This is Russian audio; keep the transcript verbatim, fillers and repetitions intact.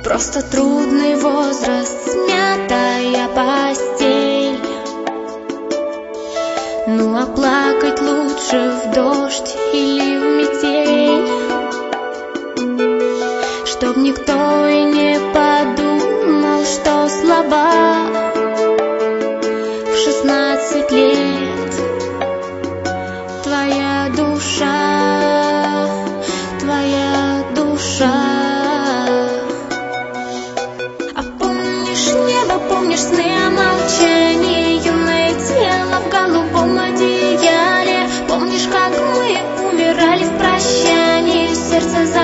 Просто трудный возраст, смятая постель. Ну а плакать лучше в дождь или в метель, чтоб никто и не подумал, что слаба в шестнадцать лет. Твоя душа, твоя душа. А помнишь небо, помнишь сны о молчании, юное тело в голубом одеяле. Помнишь, как мы умирали в прощании, сердце за